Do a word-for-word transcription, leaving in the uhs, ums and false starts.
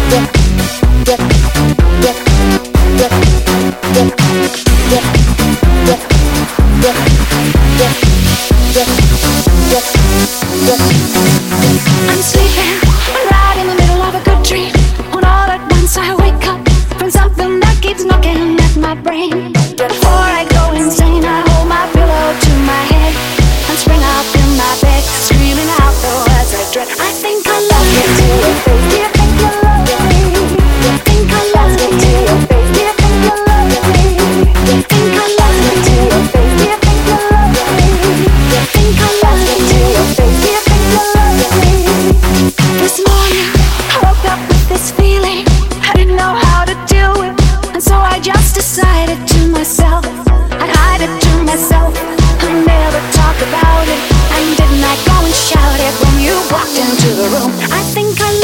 I'm sleeping right in the middle of a good dream, when all at once I wake up from something that keeps knocking at my brain. Before I go insane, I hold my pillow to my head and spring up in my bed, screaming out the words I dread. I think I love you to your face. Do you think you love me? You think I love you to your face. Do you think you love me? You think I love you to your face. Do you think you love me? You think I love you to your face. Do you think you love me? This morning I woke up with this feeling I didn't know how to deal with, and so I just decided to myself I'd hide it to myself and never talk about it. And didn't I go and shout it when you walked into the room? I think I